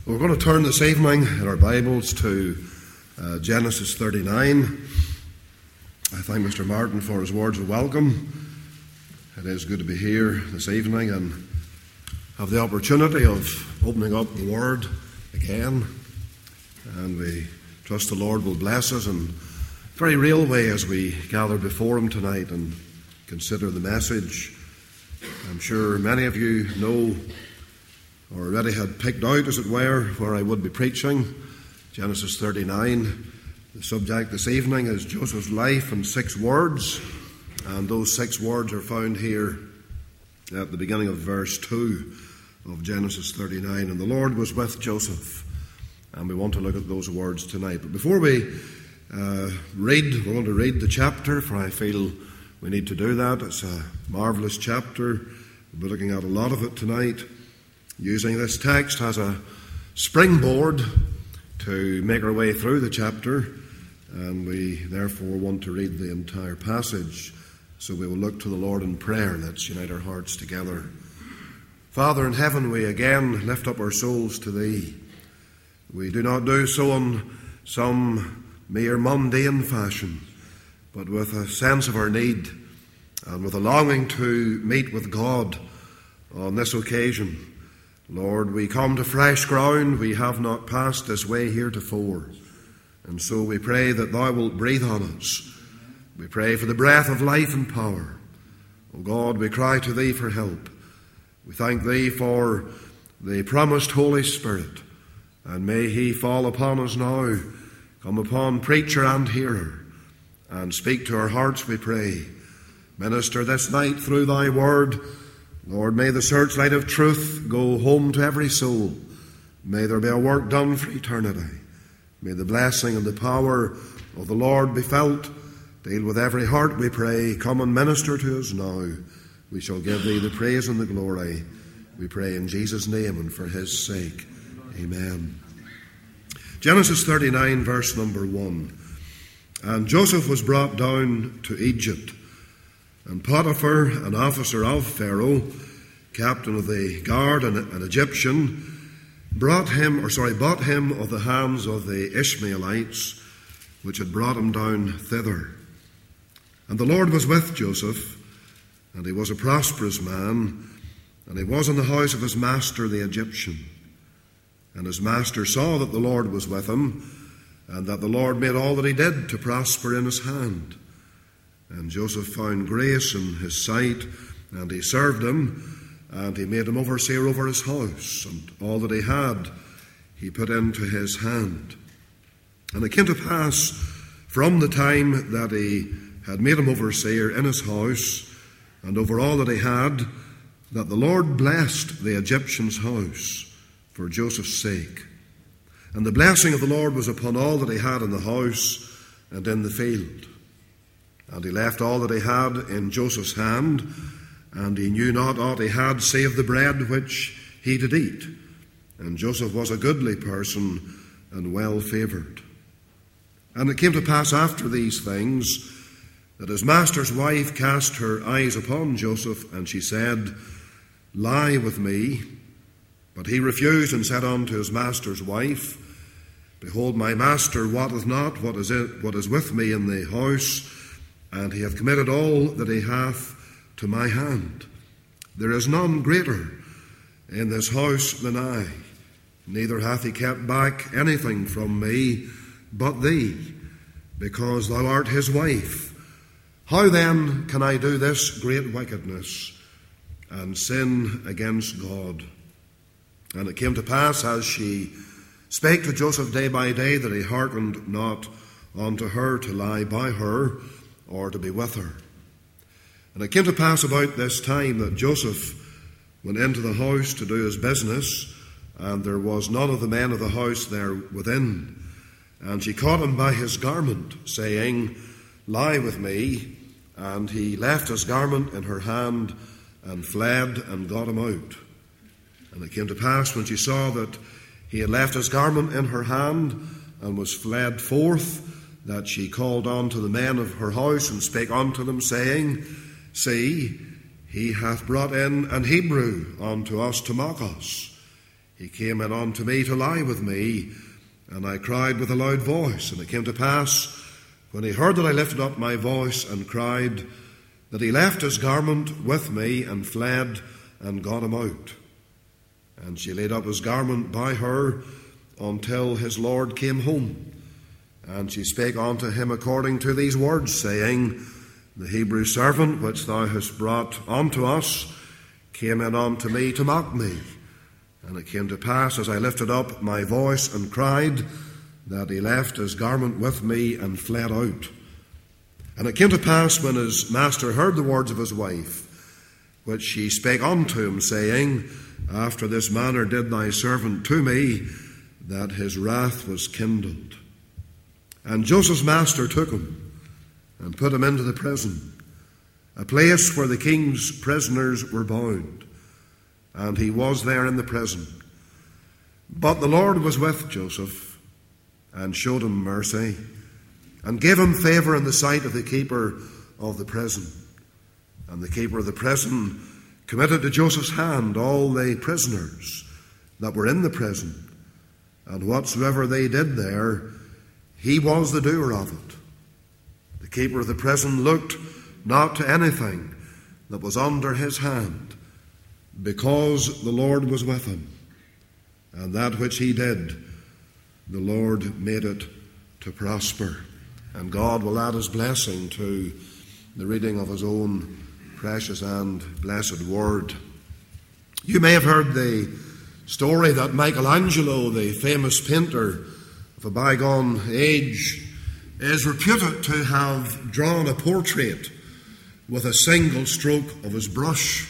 We're going to turn this evening in our Bibles to Genesis 39. I thank Mr. Martin for his words of welcome. It is good to be here this evening and have the opportunity of opening up the Word again. And we trust the Lord will bless us in a very real way as we gather before Him tonight and consider the message. I'm sure many of you know or already had picked out, as it were, where I would be preaching. Genesis 39. The subject this evening is Joseph's life in 6 words, and those 6 words are found here at the beginning of verse 2 of Genesis 39. And the Lord was with Joseph, and we want to look at those words tonight. But before we we're going to read the chapter, for I feel we need to do that. It's a marvellous chapter. We'll be looking at a lot of it tonight, using this text as a springboard to make our way through the chapter, and we therefore want to read the entire passage. So we will look to the Lord in prayer. Let's unite our hearts together. Father in heaven, we again lift up our souls to Thee. We do not do so in some mere mundane fashion, but with a sense of our need and with a longing to meet with God on this occasion. Lord, we come to fresh ground. We have not passed this way heretofore. And so we pray that Thou wilt breathe on us. We pray for the breath of life and power. O God, we cry to Thee for help. We thank Thee for the promised Holy Spirit. And may He fall upon us now, come upon preacher and hearer, and speak to our hearts, we pray. Minister this night through Thy word. Lord, may the searchlight of truth go home to every soul. May there be a work done for eternity. May the blessing and the power of the Lord be felt. Deal with every heart, we pray. Come and minister to us now. We shall give Thee the praise and the glory. We pray in Jesus' name and for His sake. Amen. Genesis 39, verse number 1. And Joseph was brought down to Egypt, and Potiphar, an officer of Pharaoh, captain of the guard, an Egyptian, bought him of the hands of the Ishmaelites, which had brought him down thither. And the Lord was with Joseph, and he was a prosperous man, and he was in the house of his master the Egyptian. And his master saw that the Lord was with him, and that the Lord made all that he did to prosper in his hand. And Joseph found grace in his sight, and he served him, and he made him overseer over his house, and all that he had he put into his hand. And it came to pass, from the time that he had made him overseer in his house, and over all that he had, that the Lord blessed the Egyptian's house for Joseph's sake. And the blessing of the Lord was upon all that he had in the house and in the field. And he left all that he had in Joseph's hand, and he knew not aught he had save the bread which he did eat. And Joseph was a goodly person and well favoured. And it came to pass after these things that his master's wife cast her eyes upon Joseph, and she said, Lie with me. But he refused and said unto his master's wife, Behold, my master wotteth not what is with me in the house, and he hath committed all that he hath to my hand. There is none greater in this house than I, neither hath he kept back anything from me but thee, because thou art his wife. How then can I do this great wickedness and sin against God? And it came to pass, as she spake to Joseph day by day, that he hearkened not unto her to lie by her, or to be with her. And it came to pass about this time that Joseph went into the house to do his business, and there was none of the men of the house there within. And she caught him by his garment, saying, Lie with me. And he left his garment in her hand, and fled, and got him out. And it came to pass, when she saw that he had left his garment in her hand, and was fled forth, that she called unto the men of her house, and spake unto them, saying, See, he hath brought in an Hebrew unto us to mock us. he came in unto me to lie with me, and I cried with a loud voice. And it came to pass, when he heard that I lifted up my voice and cried, that he left his garment with me and fled and got him out. And she laid up his garment by her until his Lord came home. And she spake unto him according to these words, saying, The Hebrew servant which thou hast brought unto us came in unto me to mock me. And it came to pass, as I lifted up my voice and cried, that he left his garment with me and fled out. And it came to pass, when his master heard the words of his wife, which she spake unto him, saying, After this manner did thy servant to me, that his wrath was kindled. And Joseph's master took him and put him into the prison, a place where the king's prisoners were bound. And he was there in the prison. But the Lord was with Joseph, and showed him mercy, and gave him favour in the sight of the keeper of the prison. And the keeper of the prison committed to Joseph's hand all the prisoners that were in the prison, and whatsoever they did there, he was the doer of it. The keeper of the prison looked not to anything that was under his hand, because the Lord was with him, and that which he did, the Lord made it to prosper. And God will add his blessing to the reading of his own precious and blessed word. You may have heard the story that Michelangelo, the famous painter of a bygone age, is reputed to have drawn a portrait with a single stroke of his brush.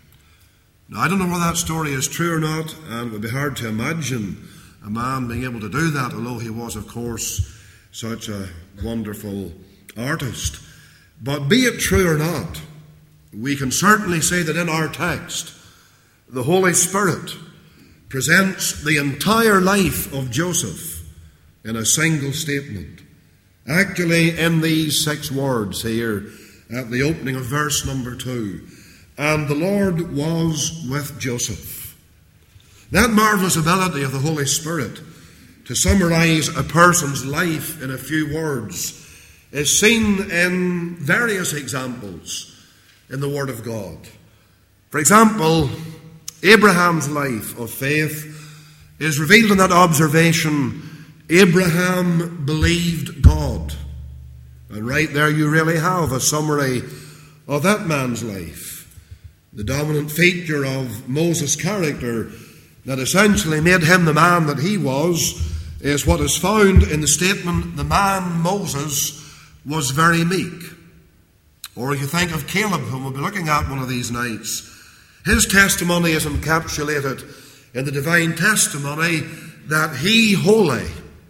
Now, I don't know whether that story is true or not, and it would be hard to imagine a man being able to do that, although he was, of course, such a wonderful artist. But be it true or not, we can certainly say that in our text, the Holy Spirit presents the entire life of Joseph in a single statement. Actually, in these 6 words here at the opening of verse number 2, and the Lord was with Joseph. That marvelous ability of the Holy Spirit to summarize a person's life in a few words is seen in various examples in the Word of God. For example, Abraham's life of faith is revealed in that observation, Abraham believed God. And right there you really have a summary of that man's life. The dominant feature of Moses' character that essentially made him the man that he was is what is found in the statement, the man Moses was very meek. Or if you think of Caleb, whom we'll be looking at one of these nights, his testimony is encapsulated in the divine testimony that he wholly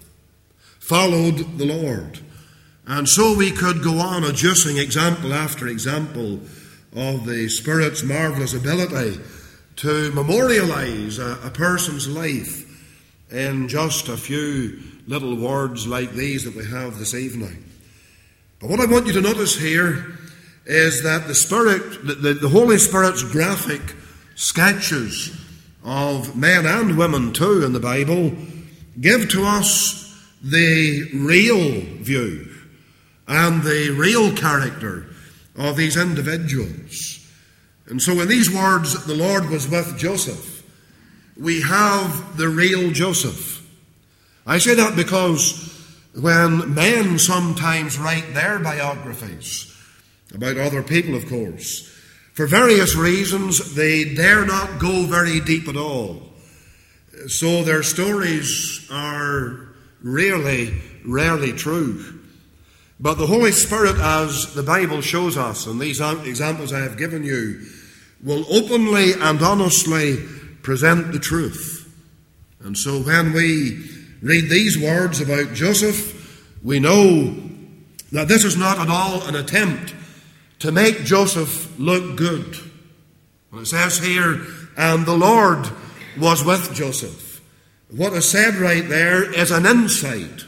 followed the Lord. And so we could go on adducing example after example of the Spirit's marvellous ability to memorialize a person's life in just a few little words like these that we have this evening. But what I want you to notice here is that the Holy Spirit's graphic sketches of men and women too in the Bible give to us the real view and the real character of these individuals. And so in these words, the Lord was with Joseph, we have the real Joseph. I say that because when men sometimes write their biographies about other people, of course, for various reasons, they dare not go very deep at all. So their stories are rarely true. But the Holy Spirit, as the Bible shows us, and these examples I have given you, will openly and honestly present the truth. And so when we read these words about Joseph, we know that this is not at all an attempt to make Joseph look good. When it says here, and the Lord was with Joseph, what is said right there is an insight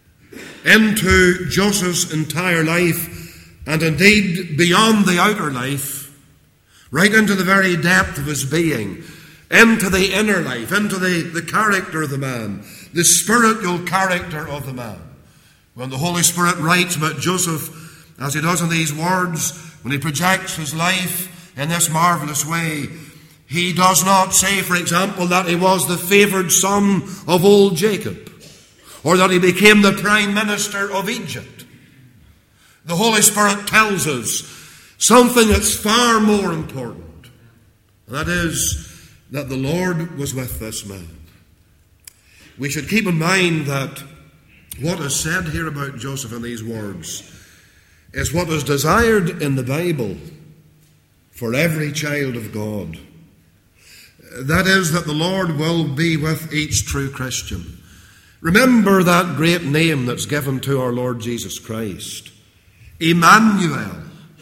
into Joseph's entire life, and indeed beyond the outer life, right into the very depth of his being, into the inner life, into the character of the man, the spiritual character of the man. When the Holy Spirit writes about Joseph, as he does in these words, when he projects his life in this marvelous way, he does not say, for example, that he was the favoured son of old Jacob, or that he became the prime minister of Egypt. The Holy Spirit tells us something that's far more important, and that is that the Lord was with this man. We should keep in mind that what is said here about Joseph in these words is what is desired in the Bible for every child of God. That is, that the Lord will be with each true Christian. Remember that great name that's given to our Lord Jesus Christ. Emmanuel,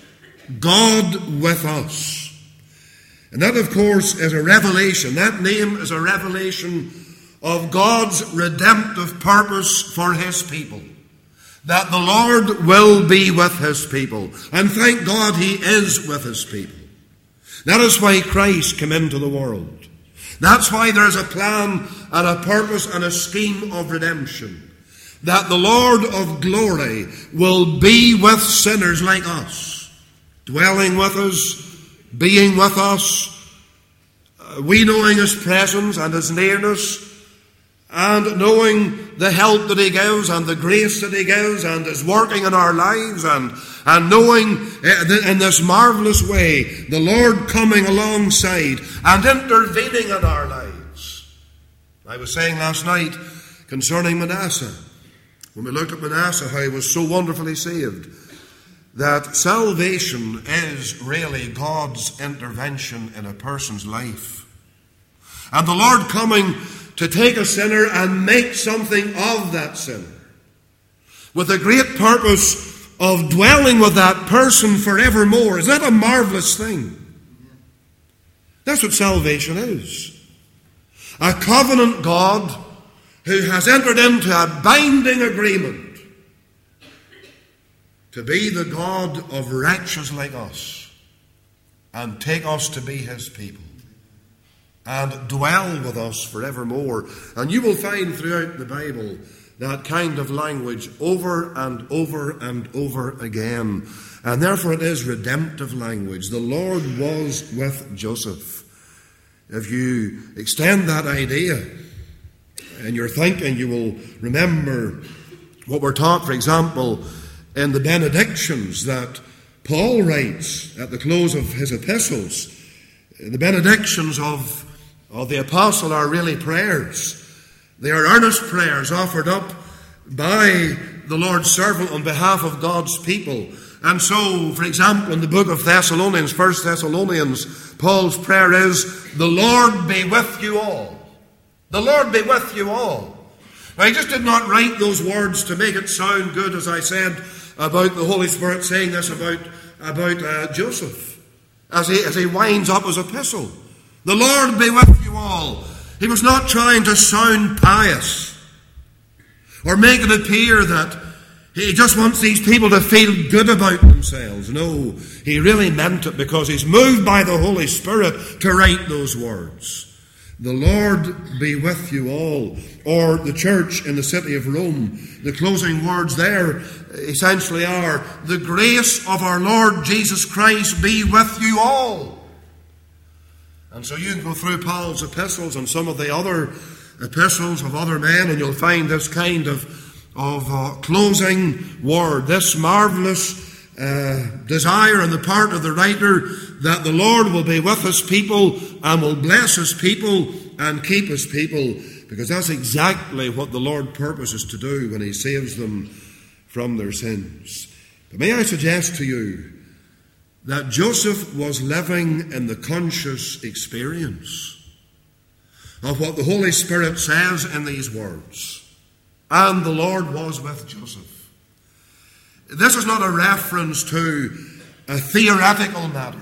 God with us. And that, of course, is a revelation. That name is a revelation of God's redemptive purpose for his people. That the Lord will be with his people. And thank God he is with his people. That is why Christ came into the world. That's why there is a plan and a purpose and a scheme of redemption. That the Lord of glory will be with sinners like us, dwelling with us, being with us, we knowing his presence and his nearness, and knowing the help that he gives and the grace that he gives and is working in our lives, and knowing in this marvelous way the Lord coming alongside and intervening in our lives. I was saying last night concerning Manasseh, when we looked at Manasseh, how he was so wonderfully saved, that salvation is really God's intervention in a person's life. And the Lord coming to take a sinner and make something of that sinner, with a great purpose of dwelling with that person forevermore. Is that a marvelous thing? That's what salvation is. A covenant God who has entered into a binding agreement to be the God of wretches like us and take us to be his people and dwell with us forevermore. And you will find throughout the Bible that kind of language over and over and over again. And therefore it is redemptive language. The Lord was with Joseph. If you extend that idea in your thinking, you will remember what we're taught, for example, in the benedictions that Paul writes at the close of his epistles. The benedictions of the apostle are really prayers. They are earnest prayers offered up by the Lord's servant on behalf of God's people. And so, for example, in the book of Thessalonians, 1 Thessalonians, Paul's prayer is, the Lord be with you all. The Lord be with you all. Now, he just did not write those words to make it sound good, as I said, about the Holy Spirit saying this about Joseph, as he winds up his epistle. The Lord be with you all. He was not trying to sound pious or make it appear that he just wants these people to feel good about themselves. No, he really meant it because he's moved by the Holy Spirit to write those words. The Lord be with you all. Or the church in the city of Rome, the closing words there essentially are, the grace of our Lord Jesus Christ be with you all. And so you can go through Paul's epistles and some of the other epistles of other men, and you'll find this kind of closing word, this marvelous desire on the part of the writer that the Lord will be with his people and will bless his people and keep his people, because that's exactly what the Lord purposes to do when he saves them from their sins. But may I suggest to you that Joseph was living in the conscious experience of what the Holy Spirit says in these words. And the Lord was with Joseph. This is not a reference to a theoretical matter.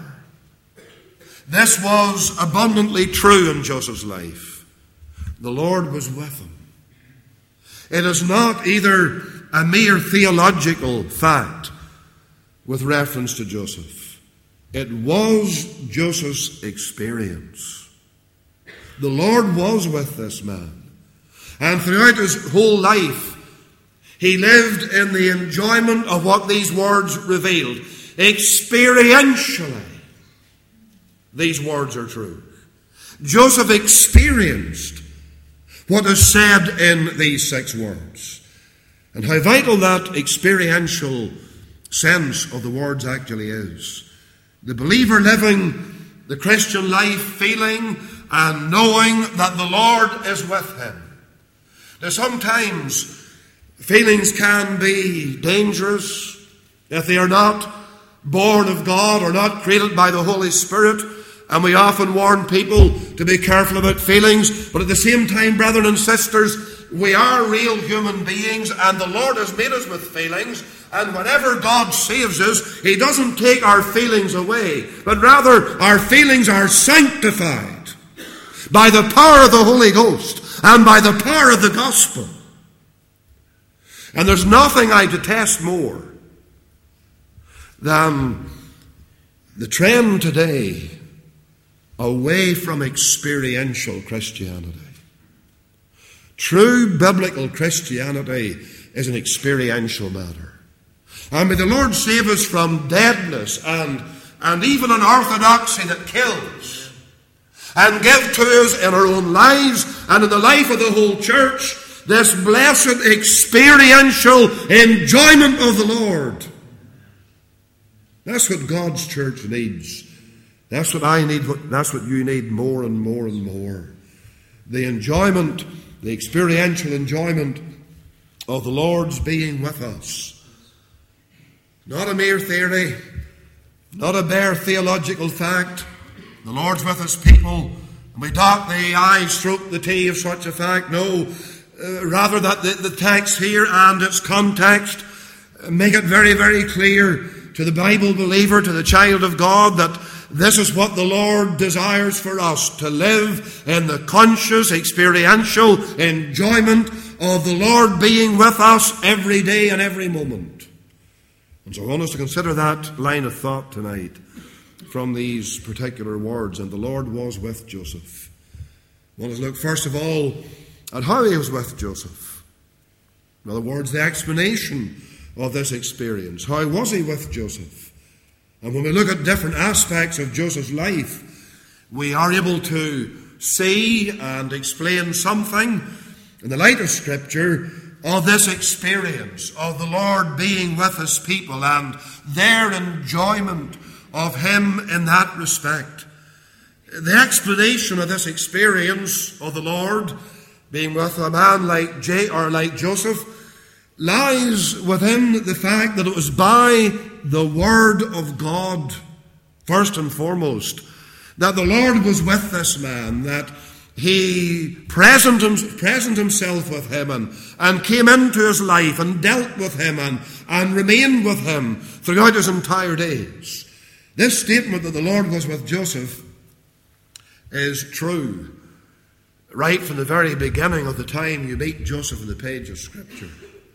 This was abundantly true in Joseph's life. The Lord was with him. It is not either a mere theological fact with reference to Joseph. It was Joseph's experience. the Lord was with this man. And throughout his whole life, he lived in the enjoyment of what these words revealed. Experientially, these words are true. Joseph experienced what is said in these 6 words. And how vital that experiential sense of the words actually is. The believer living the Christian life feeling and knowing that the Lord is with him. Now sometimes feelings can be dangerous if they are not born of God or not created by the Holy Spirit. And we often warn people to be careful about feelings. But at the same time, brethren and sisters, we are real human beings, and the Lord has made us with feelings. And whenever God saves us, He doesn't take our feelings away, but rather our feelings are sanctified by the power of the Holy Ghost and by the power of the gospel. And there's nothing I detest more than the trend today away from experiential Christianity. True biblical Christianity is an experiential matter. And may the Lord save us from deadness and even an orthodoxy that kills, and give to us in our own lives and in the life of the whole church this blessed experiential enjoyment of the Lord. That's what God's church needs. That's what I need. That's what you need more and more and more. The enjoyment, the experiential enjoyment of the Lord's being with us. Not a mere theory, not a bare theological fact. The Lord's with His people, and we dot the I, stroke the T of such a fact. No, rather that the text here and its context make it very, very clear to the Bible believer, to the child of God, that this is what the Lord desires for us, to live in the conscious, experiential enjoyment of the Lord being with us every day and every moment. And so I want us to consider that line of thought tonight from these particular words. And the Lord was with Joseph. I want us to look first of all at how He was with Joseph. In other words, the explanation of this experience. How was He with Joseph? And when we look at different aspects of Joseph's life, we are able to see and explain something in the light of Scripture of this experience of the Lord being with His people and their enjoyment of Him in that respect. The explanation of this experience of the Lord being with a man like Joseph lies within the fact that it was by the Word of God, first and foremost, that the Lord was with this man, that He present Himself with him and came into his life and dealt with him and remained with him throughout his entire days. This statement that the Lord was with Joseph is true right from the very beginning of the time you meet Joseph in the page of Scripture.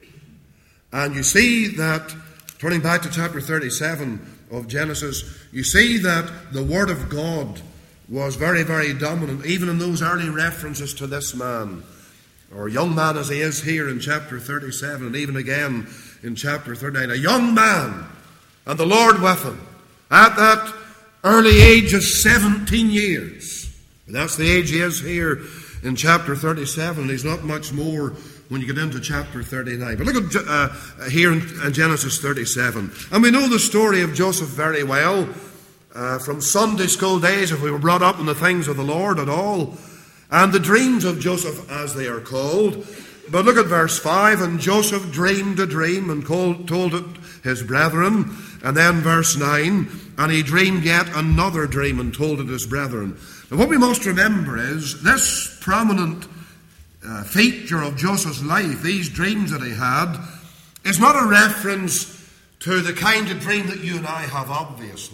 And you see that, turning back to chapter 37 of Genesis, you see that the Word of God was very, very dominant, even in those early references to this man, or young man as he is here in chapter 37, and even again in chapter 39. A young man, and the Lord with him, at that early age of 17 years. And that's the age he is here in chapter 37. He's not much more when you get into chapter 39. But look at here in Genesis 37. And we know the story of Joseph very well from Sunday school days, if we were brought up in the things of the Lord at all. And the dreams of Joseph, as they are called. But look at verse 5. And Joseph dreamed a dream and told it his brethren. And then verse 9. And he dreamed yet another dream and told it his brethren. Now what we must remember is this prominent feature of Joseph's life, these dreams that he had, is not a reference to the kind of dream that you and I have, obviously.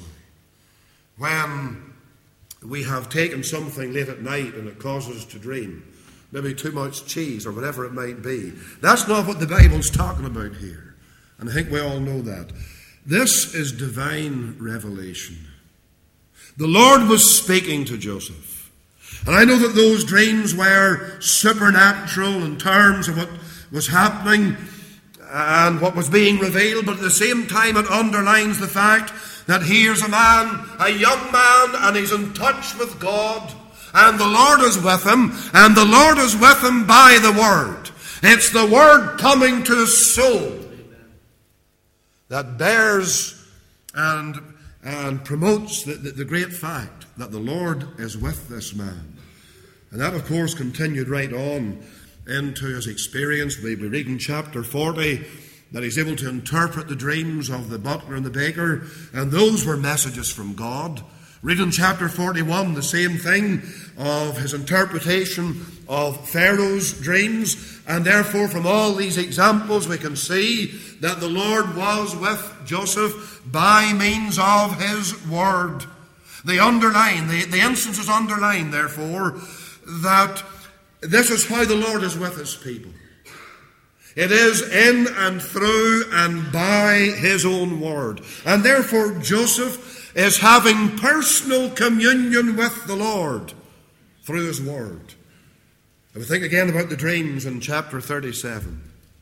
When we have taken something late at night and it causes us to dream, maybe too much cheese or whatever it might be. That's not what the Bible's talking about here. And I think we all know that. This is divine revelation. The Lord was speaking to Joseph. And I know that those dreams were supernatural in terms of what was happening and what was being revealed, but at the same time it underlines the fact that here's a man, a young man, and he's in touch with God, and the Lord is with him, and the Lord is with him by the Word. It's the Word coming to his soul that bears and promotes the great fact that the Lord is with this man. And that, of course, continued right on into his experience. We read in chapter 40 that he's able to interpret the dreams of the butler and the baker, and those were messages from God. Read in chapter 41 the same thing of his interpretation of Pharaoh's dreams, and therefore from all these examples we can see that the Lord was with Joseph by means of his word. The instances underline, therefore, that this is how the Lord is with his people. It is in and through and by his own word. And therefore Joseph is having personal communion with the Lord through his word. And we think again about the dreams in chapter 37.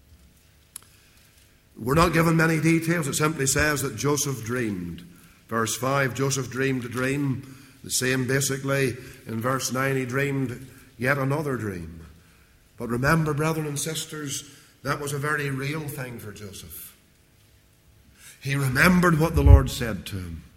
We're not given many details. It simply says that Joseph dreamed. Verse 5, Joseph dreamed a dream. The same basically in verse 9, he dreamed yet another dream. But remember, brethren and sisters, that was a very real thing for Joseph. He remembered what the Lord said to him.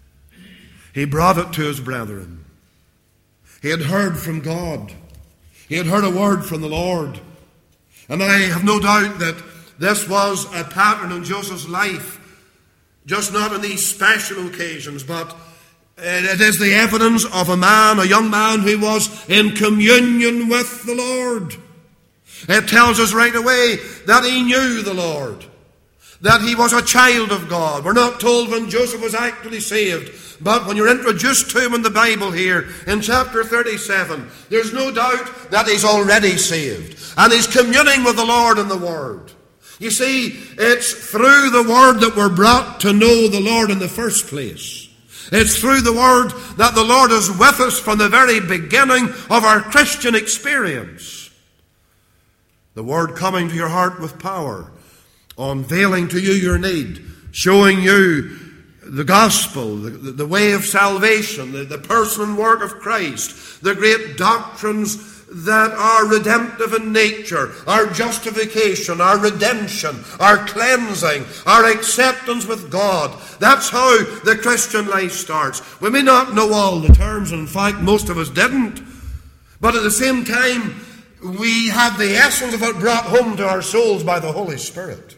He brought it to his brethren. He had heard from God. He had heard a word from the Lord. And I have no doubt that this was a pattern in Joseph's life, just not on these special occasions, but it is the evidence of a young man who was in communion with the Lord. It tells us right away that he knew the Lord, that he was a child of God. We're not told when Joseph was actually saved, but when you're introduced to him in the Bible here, in chapter 37, there's no doubt that he's already saved, and he's communing with the Lord in the Word. You see, it's through the Word that we're brought to know the Lord in the first place. It's through the Word that the Lord is with us from the very beginning of our Christian experience. The Word coming to your heart with power, unveiling to you your need, showing you the gospel, the way of salvation, the person and work of Christ, the great doctrines that are redemptive in nature, our justification, our redemption, our cleansing, our acceptance with God. That's how the Christian life starts. We may not know all the terms, and in fact most of us didn't, but at the same time we had the essence of it brought home to our souls by the Holy Spirit.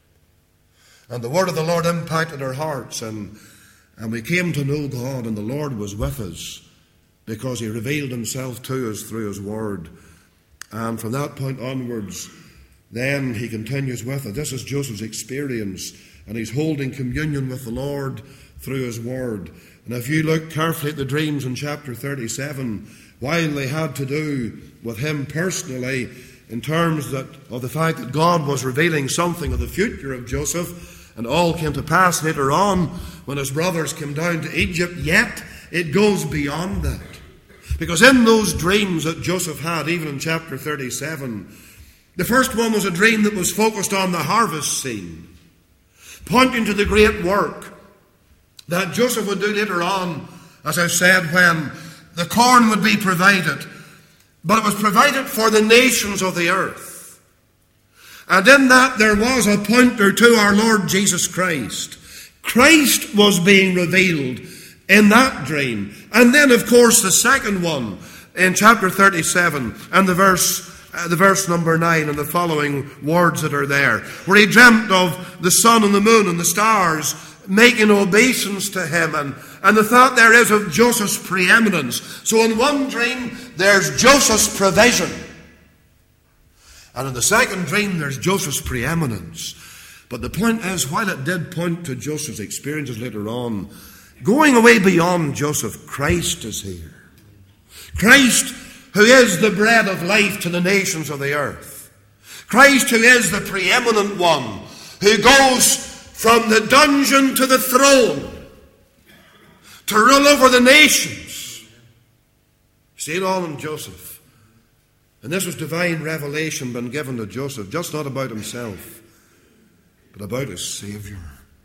And the word of the Lord impacted our hearts, and we came to know God, and the Lord was with us because he revealed himself to us through his word. And from that point onwards, then he continues with it. This is Joseph's experience, and he's holding communion with the Lord through his word. And if you look carefully at the dreams in chapter 37, while they had to do with him personally, in terms of the fact that God was revealing something of the future of Joseph, and all came to pass later on when his brothers came down to Egypt, yet it goes beyond that. Because in those dreams that Joseph had, even in chapter 37, the first one was a dream that was focused on the harvest scene, pointing to the great work that Joseph would do later on, as I said, when the corn would be provided. But it was provided for the nations of the earth. And in that there was a pointer to our Lord Jesus Christ. Christ was being revealed in that dream. And then, of course, the second one in chapter 37 and the verse number 9 and the following words that are there, where he dreamt of the sun and the moon and the stars making obeisance to him, and the thought there is of Joseph's preeminence. So in one dream there's Joseph's provision, and in the second dream there's Joseph's preeminence. But the point is, while it did point to Joseph's experiences later on, going away beyond Joseph, Christ is here. Christ, who is the bread of life to the nations of the earth. Christ, who is the preeminent one, who goes from the dungeon to the throne to rule over the nations. See it all in Joseph. And this was divine revelation been given to Joseph, just not about himself, but about his Saviour,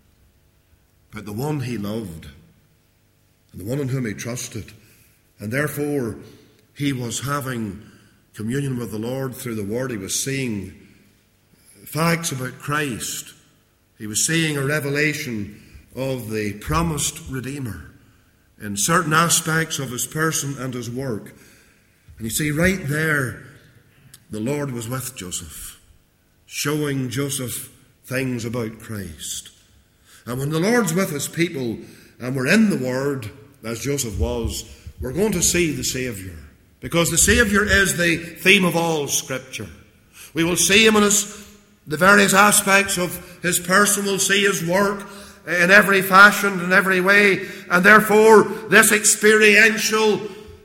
about the one he loved, and the one in whom he trusted. And therefore, he was having communion with the Lord through the Word. He was seeing facts about Christ. He was seeing a revelation of the promised Redeemer in certain aspects of his person and his work. And you see, right there, the Lord was with Joseph, showing Joseph things about Christ. And when the Lord's with his people, and we're in the Word, as Joseph was, we're going to see the Saviour. Because the Saviour is the theme of all Scripture. We will see him in the various aspects of his person. We'll see his work in every fashion, in every way. And therefore, this experiential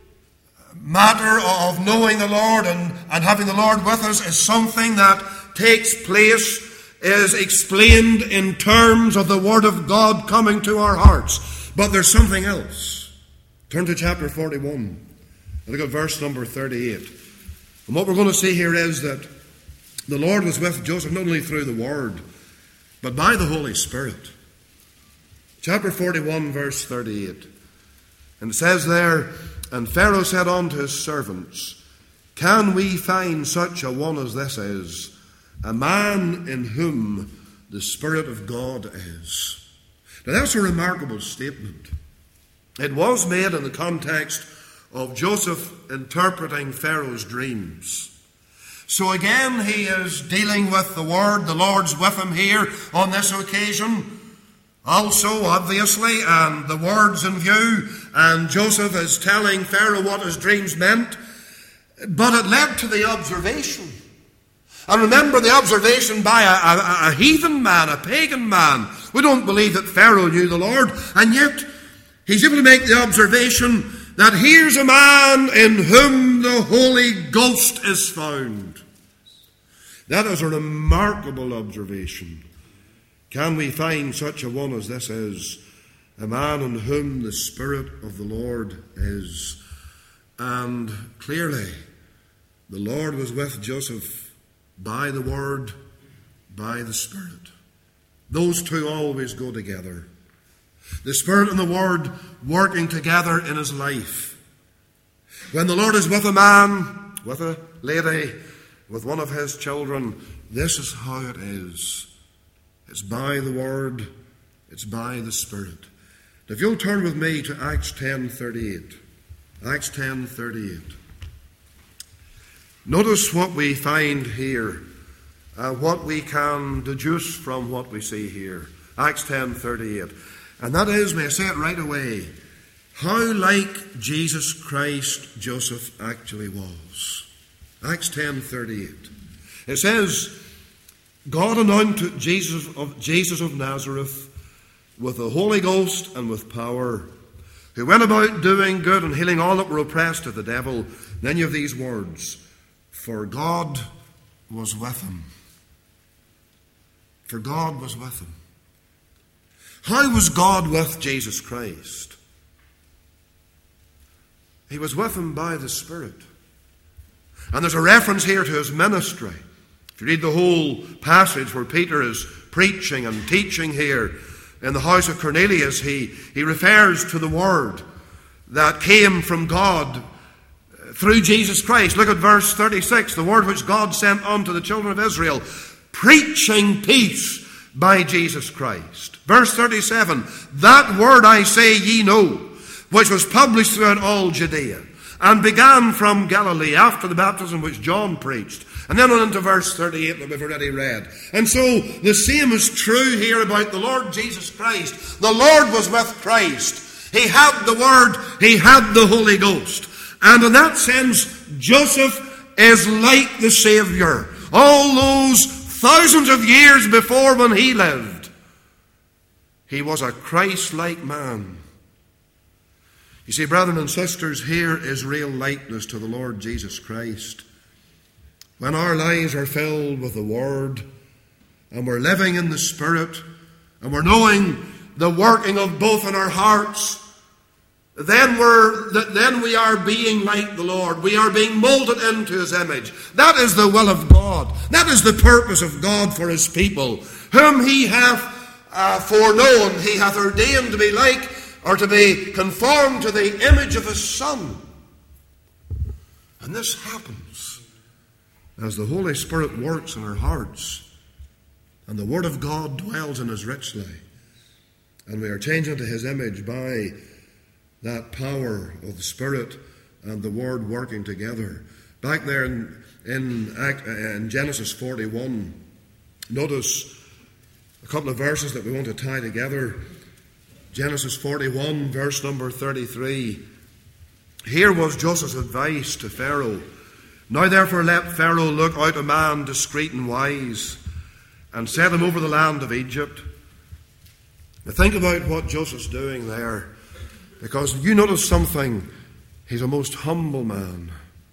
matter of knowing the Lord and having the Lord with us is something that takes place, is explained in terms of the Word of God coming to our hearts. But there's something else. Turn to chapter 41 and look at verse number 38. And what we're going to see here is that the Lord was with Joseph not only through the Word, but by the Holy Spirit. Chapter 41, verse 38. And it says there, "And Pharaoh said unto his servants, Can we find such a one as this is, a man in whom the Spirit of God is?" Now that's a remarkable statement. It was made in the context of Joseph interpreting Pharaoh's dreams. So again, he is dealing with the Word. The Lord's with him here on this occasion. Also, obviously, and the Word's in view, and Joseph is telling Pharaoh what his dreams meant. But it led to the observation. And remember, the observation by a heathen man, a pagan man. We don't believe that Pharaoh knew the Lord, and yet he's able to make the observation that here's a man in whom the Holy Ghost is found. That is a remarkable observation. Can we find such a one as this is, a man in whom the Spirit of the Lord is? And clearly, the Lord was with Joseph by the Word, by the Spirit. Those two always go together. The Spirit and the Word working together in his life. When the Lord is with a man, with a lady, with one of his children, this is how it is. It's by the Word, it's by the Spirit. If you'll turn with me to Acts 10:38. Acts 10:38. Notice what we find here, what we can deduce from what we see here. Acts 10:38. And that is, may I say it right away, how like Jesus Christ Joseph actually was. Acts 10:38. It says, God anointed Jesus of Nazareth with the Holy Ghost and with power, who went about doing good and healing all that were oppressed of the devil. Then you have these words, for God was with him. For God was with him. How was God with Jesus Christ? He was with him by the Spirit. And there's a reference here to his ministry. If you read the whole passage where Peter is preaching and teaching here in the house of Cornelius, he refers to the Word that came from God through Jesus Christ. Look at verse 36, the Word which God sent unto the children of Israel, preaching peace by Jesus Christ. Verse 37, that word I say ye know, which was published throughout all Judea, and began from Galilee after the baptism which John preached. And then on into verse 38 that we've already read. And so the same is true here about the Lord Jesus Christ. The Lord was with Christ. He had the Word, he had the Holy Ghost. And in that sense, Joseph is like the Saviour. All those thousands of years before when he lived, he was a Christ-like man. You see, brethren and sisters, here is real likeness to the Lord Jesus Christ. When our lives are filled with the Word, and we're living in the Spirit, and we're knowing the working of both in our hearts, then we are being like the Lord. We are being molded into his image. That is the will of God. That is the purpose of God for his people, whom he hath foreknown. He hath ordained to be like, or to be conformed to the image of his Son. And this happens as the Holy Spirit works in our hearts, and the Word of God dwells in us richly, and we are changed into his image by that power of the Spirit and the Word working together. Back there in Genesis 41, notice a couple of verses that we want to tie together. Genesis 41, verse number 33. Here was Joseph's advice to Pharaoh. Now therefore let Pharaoh look out a man discreet and wise, and set him over the land of Egypt. Now think about what Joseph's doing there, because you notice something. He's a most humble man.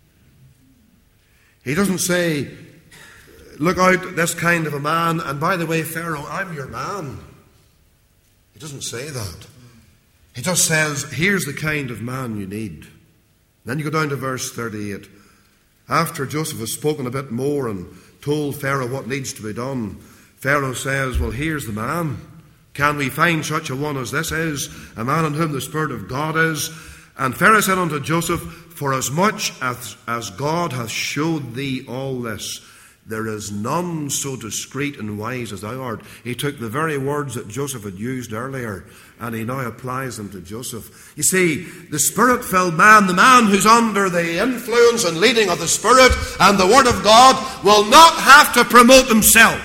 He doesn't say, look out this kind of a man, and by the way, Pharaoh, I'm your man. He doesn't say that. He just says, here's the kind of man you need. Then you go down to verse 38. After Joseph has spoken a bit more and told Pharaoh what needs to be done, Pharaoh says, well, here's the man. Can we find such a one as this is, a man in whom the Spirit of God is? And Pharaoh said unto Joseph, for as much as God hath showed thee all this, there is none so discreet and wise as thou art. He took the very words that Joseph had used earlier, and he now applies them to Joseph. You see, the Spirit-filled man, the man who's under the influence and leading of the Spirit and the Word of God, will not have to promote himself.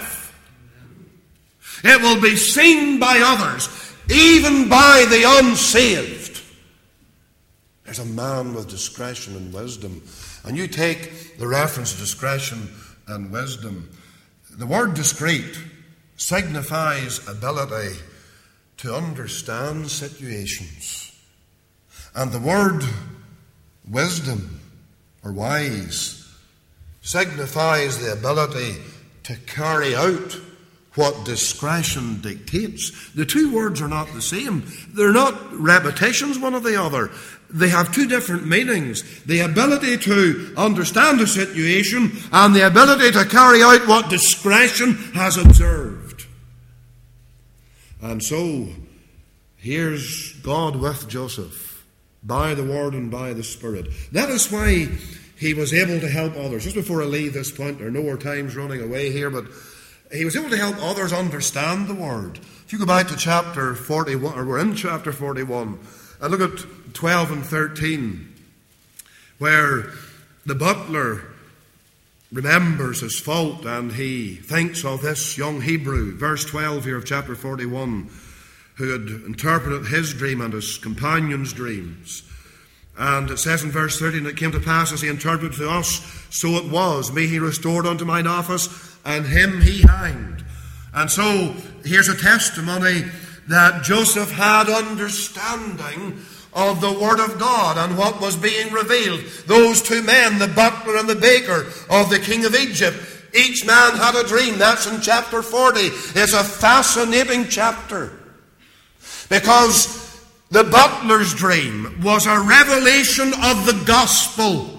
It will be seen by others, even by the unsaved. There's a man with discretion and wisdom. And you take the reference to discretion and wisdom. The word discreet signifies ability to understand situations. And the word wisdom or wise signifies the ability to carry out what discretion dictates. The two words are not the same. They're not repetitions one of the other. They have two different meanings. The ability to understand a situation and the ability to carry out what discretion has observed. And so, here's God with Joseph, by the Word and by the Spirit. That is why he was able to help others. Just before I leave this point, I know our time's running away here, but he was able to help others understand the Word. If you go back to chapter 41, or we're in chapter 41, and look at 12 and 13, where the butler remembers his fault and he thinks of this young Hebrew, verse 12 here of chapter 41, who had interpreted his dream and his companion's dreams. And it says in verse 13, it came to pass as he interpreted to us, so it was. Me he restored unto mine office, and him he hanged. And so here's a testimony that Joseph had understanding of the Word of God and what was being revealed. Those two men, the butler and the baker of the king of Egypt, each man had a dream. That's in chapter 40. It's a fascinating chapter, because the butler's dream was a revelation of the gospel.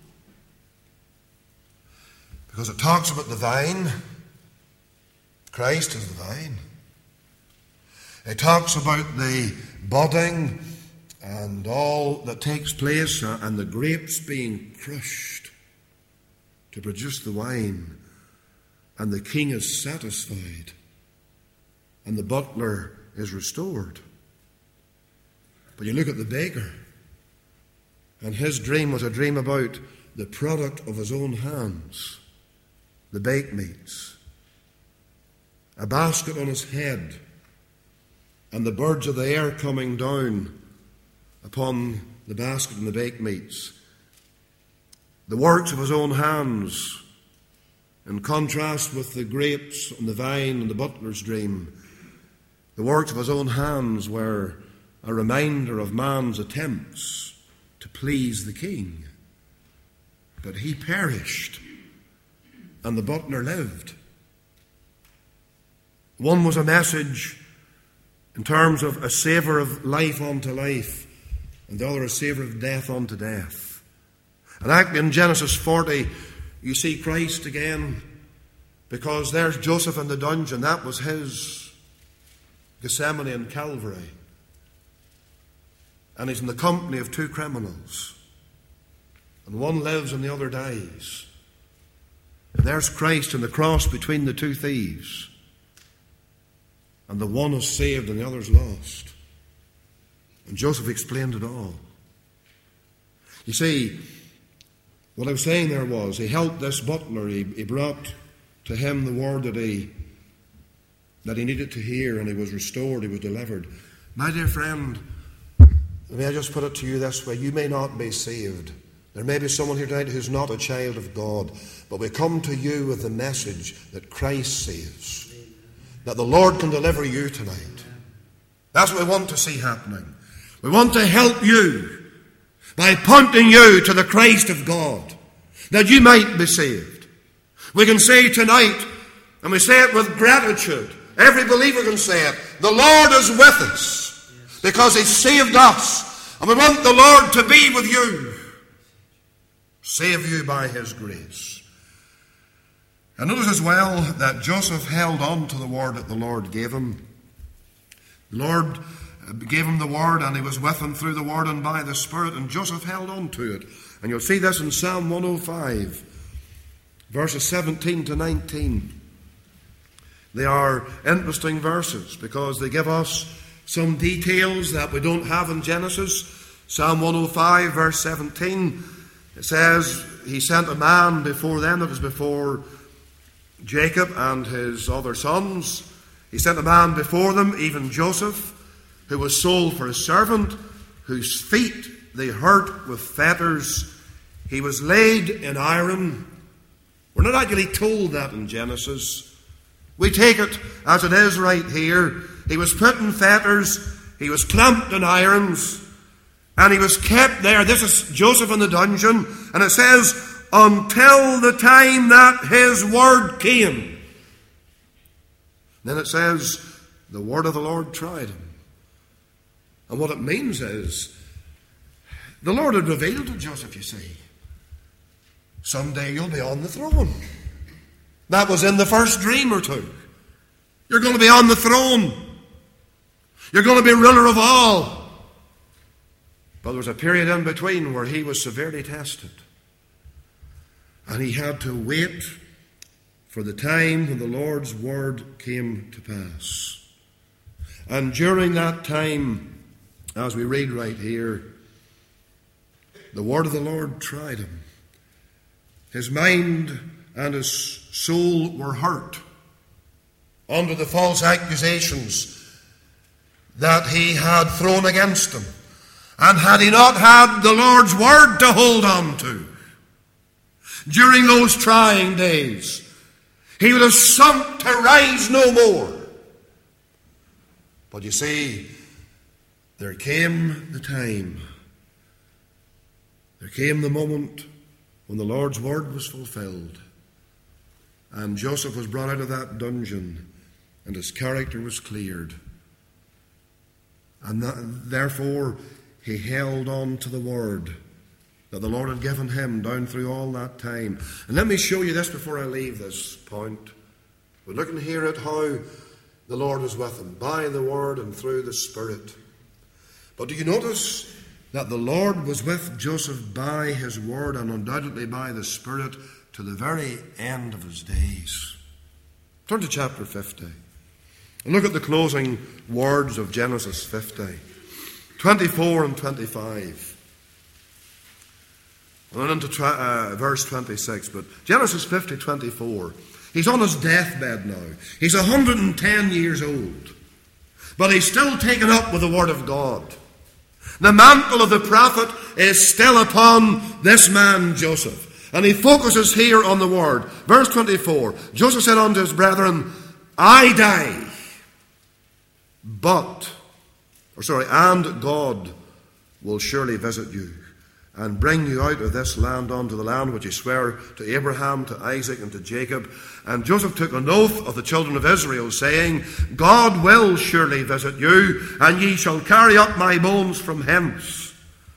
Because it talks about the vine. Christ is the vine. It talks about the budding and all that takes place, and the grapes being crushed to produce the wine. And the king is satisfied. And the butler is restored. But you look at the baker, and his dream was a dream about the product of his own hands, the baked meats, a basket on his head, and the birds of the air coming down upon the basket and the baked meats. The works of his own hands, in contrast with the grapes and the vine and the butler's dream. The works of his own hands were a reminder of man's attempts to please the king. But he perished, and the butler lived. One was a message in terms of a savour of life unto life, and the other a savour of death unto death. And actually in Genesis 40, you see Christ again, because there's Joseph in the dungeon. That was his Gethsemane and Calvary. And he's in the company of two criminals. And one lives and the other dies. And there's Christ on the cross between the two thieves. And the one is saved and the other is lost. And Joseph explained it all. You see, what I was saying there was, he helped this butler. He brought to him the word that he needed to hear, and he was restored, he was delivered. My dear friend, may I just put it to you this way: you may not be saved. There may be someone here tonight who's not a child of God, but we come to you with the message that Christ saves, that the Lord can deliver you tonight. That's what we want to see happening. We want to help you by pointing you to the Christ of God, that you might be saved. We can say tonight, and we say it with gratitude, every believer can say it, the Lord is with us because He saved us, and we want the Lord to be with you, save you by His grace. And notice as well that Joseph held on to the word that the Lord gave him. The Lord gave him the word, and He was with him through the word and by the Spirit, and Joseph held on to it. And you'll see this in Psalm 105, verses 17 to 19. They are interesting verses because they give us some details that we don't have in Genesis. Psalm 105, verse 17, it says, He sent a man before them, that is before Jacob and his other sons. He sent a man before them, even Joseph, who was sold for a servant, whose feet they hurt with fetters. He was laid in iron. We're not actually told that in Genesis. We take it as it is right here. He was put in fetters, he was clamped in irons, and he was kept there. This is Joseph in the dungeon, and it says, until the time that his word came. Then it says, the word of the Lord tried him. And what it means is, the Lord had revealed to Joseph, you see, someday you'll be on the throne. That was in the first dream or two. You're going to be on the throne. You're going to be ruler of all. But there was a period in between where he was severely tested. And he had to wait for the time when the Lord's word came to pass. And during that time, as we read right here, the word of the Lord tried him. His mind and his soul were hurt under the false accusations that he had thrown against him. And had he not had the Lord's word to hold on to, during those trying days, he would have sunk to rise no more. But you see, there came the time, there came the moment when the Lord's word was fulfilled, and Joseph was brought out of that dungeon, and his character was cleared. And therefore, he held on to the word that the Lord had given him down through all that time. And let me show you this before I leave this point. We're looking here at how the Lord was with him, by the word and through the Spirit. But do you notice that the Lord was with Joseph by his word and undoubtedly by the Spirit to the very end of his days? Turn to chapter 50 and look at the closing words of Genesis 50, 24 and 25. And then into verse 26. But Genesis 50, 24. He's on his deathbed now. He's 110 years old. But he's still taken up with the Word of God. The mantle of the prophet is still upon this man, Joseph. And he focuses here on the Word. Verse 24. Joseph said unto his brethren, I die. And God will surely visit you and bring you out of this land unto the land which he sware to Abraham, to Isaac, and to Jacob. And Joseph took an oath of the children of Israel, saying, God will surely visit you, and ye shall carry up my bones from hence.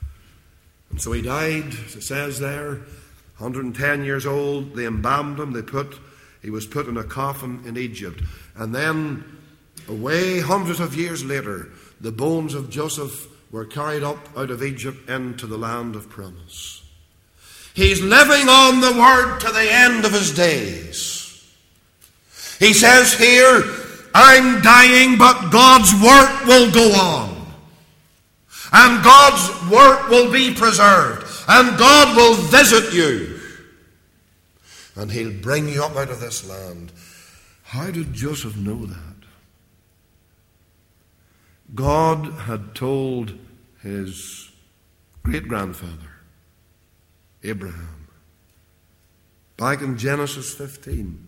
So he died, as it says there, 110 years old. They embalmed him. He was put in a coffin in Egypt. And then, away hundreds of years later, the bones of Joseph were carried up out of Egypt into the land of promise. He's living on the Word to the end of his days. He says here, I'm dying, but God's work will go on. And God's work will be preserved. And God will visit you. And he'll bring you up out of this land. How did Joseph know that? God had told his great-grandfather, Abraham, back in Genesis 15.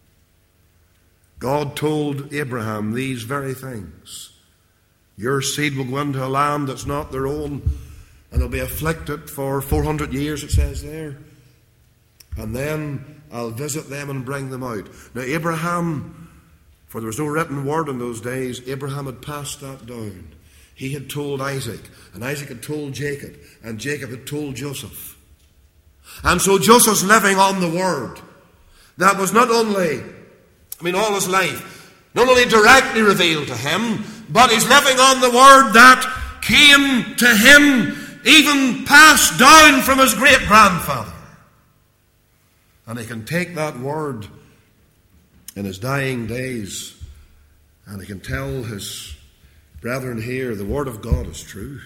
God told Abraham these very things. Your seed will go into a land that's not their own, and they'll be afflicted for 400 years, it says there. And then I'll visit them and bring them out. Now Abraham, for there was no written word in those days, Abraham had passed that down. He had told Isaac, and Isaac had told Jacob, and Jacob had told Joseph. And so Joseph's living on the Word. That was not only, all his life, not only directly revealed to him, but he's living on the Word that came to him, even passed down from his great-grandfather. And he can take that Word in his dying days, and he can tell his brethren here, the Word of God is true.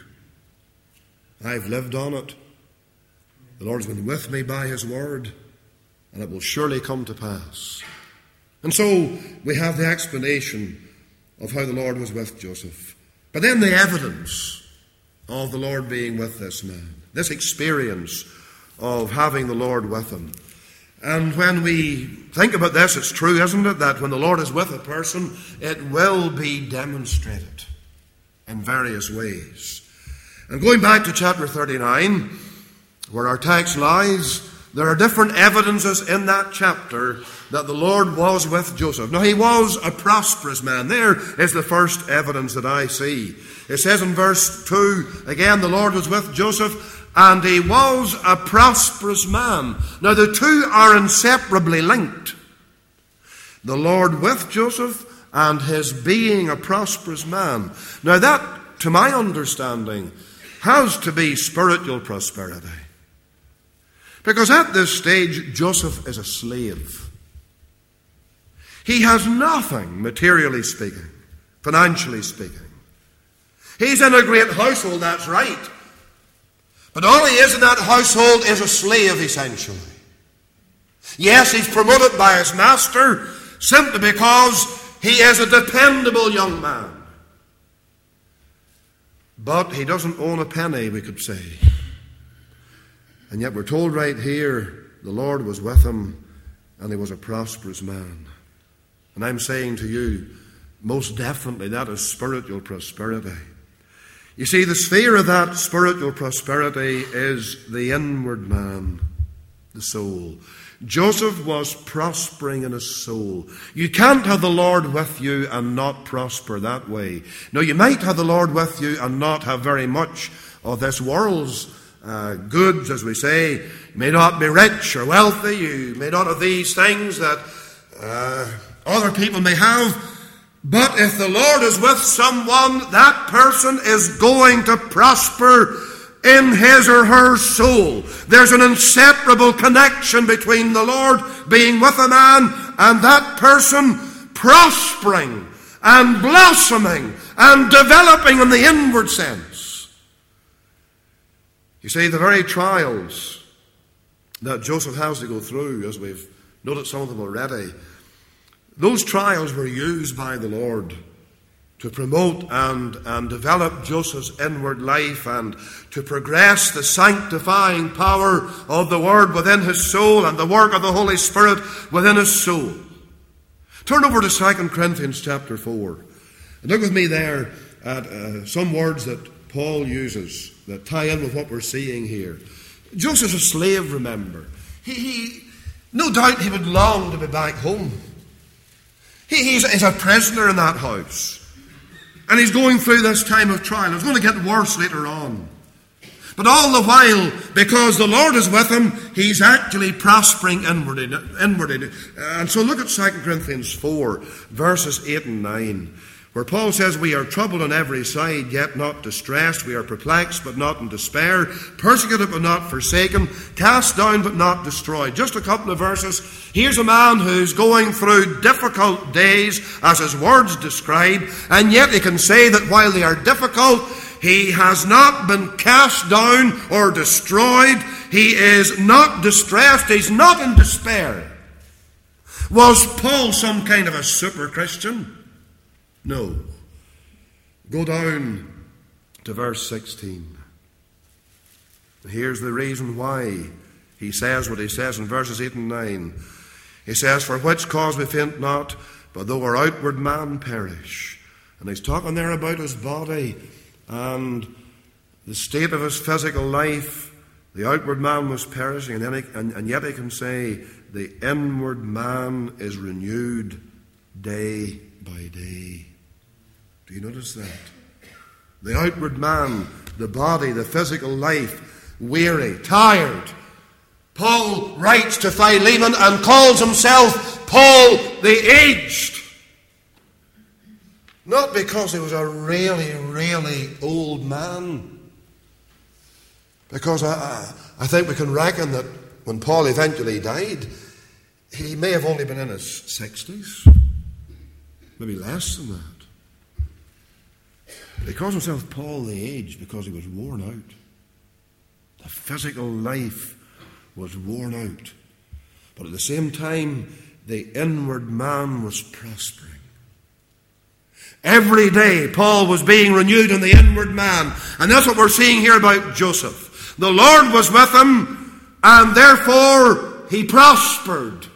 I've lived on it. The Lord's been with me by his Word, and it will surely come to pass. And so we have the explanation of how the Lord was with Joseph. But then the evidence of the Lord being with this man. This experience of having the Lord with him. And when we think about this, it's true, isn't it, that when the Lord is with a person, it will be demonstrated in various ways. And going back to chapter 39, where our text lies, there are different evidences in that chapter that the Lord was with Joseph. Now, he was a prosperous man. There is the first evidence that I see. It says in verse 2, again, the Lord was with Joseph, and he was a prosperous man. Now, the two are inseparably linked. The Lord with Joseph and his being a prosperous man. Now, that, to my understanding, has to be spiritual prosperity. Because at this stage, Joseph is a slave. He has nothing, materially speaking, financially speaking. He's in a great household, that's right. But all he is in that household is a slave, essentially. Yes, he's promoted by his master simply because he is a dependable young man. But he doesn't own a penny, we could say. And yet we're told right here, the Lord was with him, and he was a prosperous man. And I'm saying to you, most definitely that is spiritual prosperity. You see, the sphere of that spiritual prosperity is the inward man, the soul. Joseph was prospering in his soul. You can't have the Lord with you and not prosper that way. Now, you might have the Lord with you and not have very much of this world's goods, as we say. You may not be rich or wealthy. You may not have these things that other people may have. But if the Lord is with someone, that person is going to prosper in his or her soul. There's an inseparable connection between the Lord being with a man and that person prospering and blossoming and developing in the inward sense. You see, the very trials that Joseph has to go through, as we've noted some of them already, those trials were used by the Lord to promote and develop Joseph's inward life and to progress the sanctifying power of the Word within his soul and the work of the Holy Spirit within his soul. Turn over to 2 Corinthians chapter 4. And look with me there at some words that Paul uses that tie in with what we're seeing here. Joseph's a slave, remember. No doubt he would long to be back home. He's a prisoner in that house. And he's going through this time of trial. It's going to get worse later on. But all the while, because the Lord is with him, he's actually prospering inwardly. And so look at 2 Corinthians 4, verses 8 and 9, where Paul says, we are troubled on every side, yet not distressed. We are perplexed, but not in despair. Persecuted, but not forsaken. Cast down, but not destroyed. Just a couple of verses. Here's a man who's going through difficult days, as his words describe, and yet he can say that while they are difficult, he has not been cast down or destroyed. He is not distressed. He's not in despair. Was Paul some kind of a super Christian? No. Go down to verse 16. Here's the reason why he says what he says in verses 8 and 9. He says, for which cause we faint not, but though our outward man perish. And he's talking there about his body and the state of his physical life. The outward man was perishing, and yet he can say the inward man is renewed day by day. Do you notice that? The outward man, the body, the physical life, weary, tired. Paul writes to Philemon and calls himself Paul the Aged. Not because he was a really, really old man. Because I think we can reckon that when Paul eventually died, he may have only been in his 60s. Maybe less than that. But he calls himself Paul the Aged because he was worn out. The physical life was worn out. But at the same time, the inward man was prospering. Every day, Paul was being renewed in the inward man. And that's what we're seeing here about Joseph. The Lord was with him, and therefore he prospered.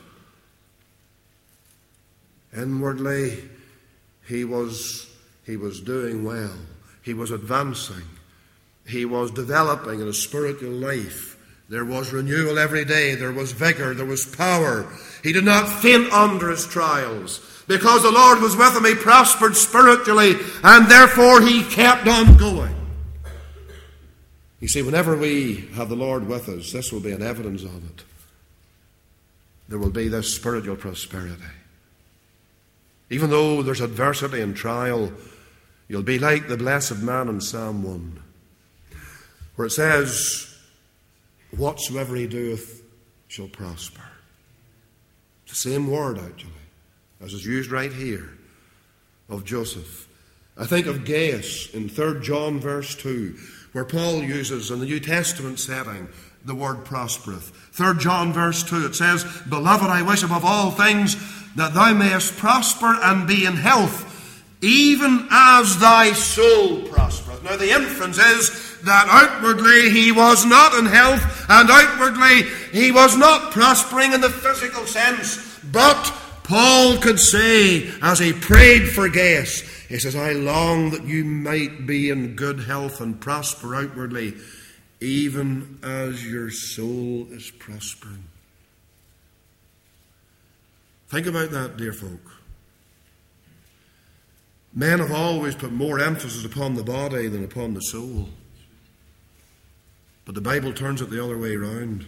Inwardly, he was doing well. He was advancing. He was developing in a spiritual life. There was renewal every day. There was vigor. There was power. He did not faint under his trials. Because the Lord was with him, he prospered spiritually, and therefore he kept on going. You see, whenever we have the Lord with us, this will be an evidence of it. There will be this spiritual prosperity. Even though there's adversity and trial, you'll be like the blessed man in Psalm 1, where it says, whatsoever he doeth shall prosper. It's the same word, actually, as is used right here of Joseph. I think of Gaius in 3 John verse 2, where Paul uses in the New Testament setting the word prospereth. 3 John verse 2, it says, beloved, I wish above all things that thou mayest prosper and be in health, even as thy soul prospereth. Now the inference is that outwardly he was not in health, and outwardly he was not prospering in the physical sense, but Paul could say, as he prayed for Gaius, he says, I long that you might be in good health and prosper outwardly, even as your soul is prospering. Think about that, dear folk. Men have always put more emphasis upon the body than upon the soul. But the Bible turns it the other way around.